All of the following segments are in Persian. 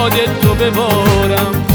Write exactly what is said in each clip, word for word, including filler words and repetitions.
یاد تو ببارم.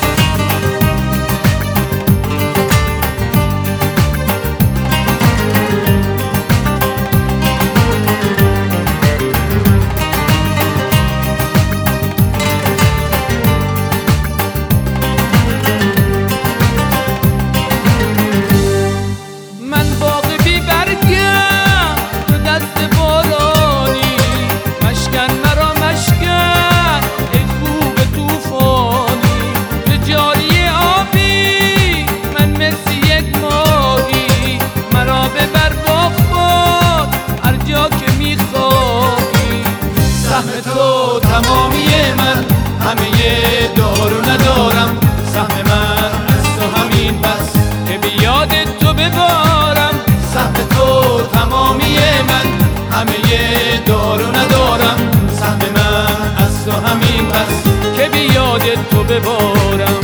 تو تمامی من، همه دار و ندارم. سهم من از تو همین بس که به یاد تو ببارم. سهم تو تمامی من، همه دار و ندارم. سهم من از تو همین بس که به یاد تو ببارم.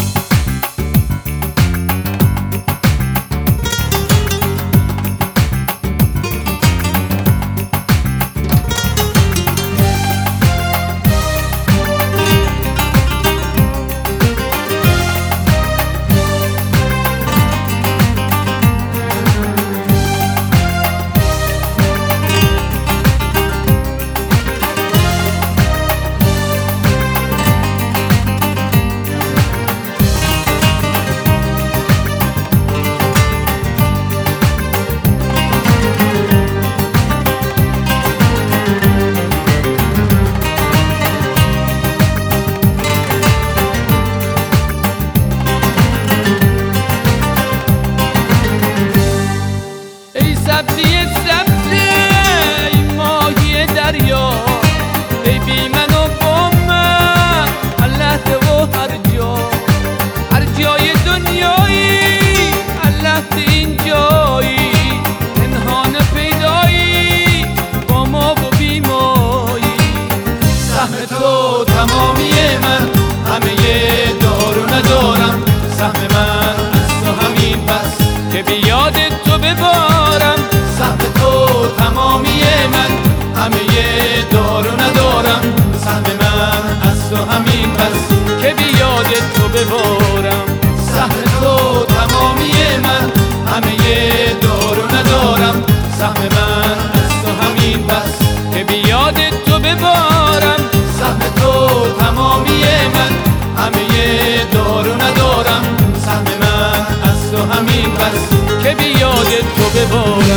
سبزی سبزی ای ماهی دریا، ای بی من و با من الله و هر جا، هر جای دنیایی الله این جایی، پنهان پیدایی با ما و بی مایی. سهم تو تمامی من، همه دار و ندارم. سهم من از تو همین بس که به یاد تو ببارم. سهم تو تمامی من، همه دار و ندارم. سهم من از تو همین بس که به یاد تو ببارم. سهم تو تمامی من، همه دار و ندارم. سهم من از تو همین بس که به یاد تو ببارم. سهم تو تمامی من، همه دار و ندارم. سهم من از تو همین بس که به یاد تو ببارم.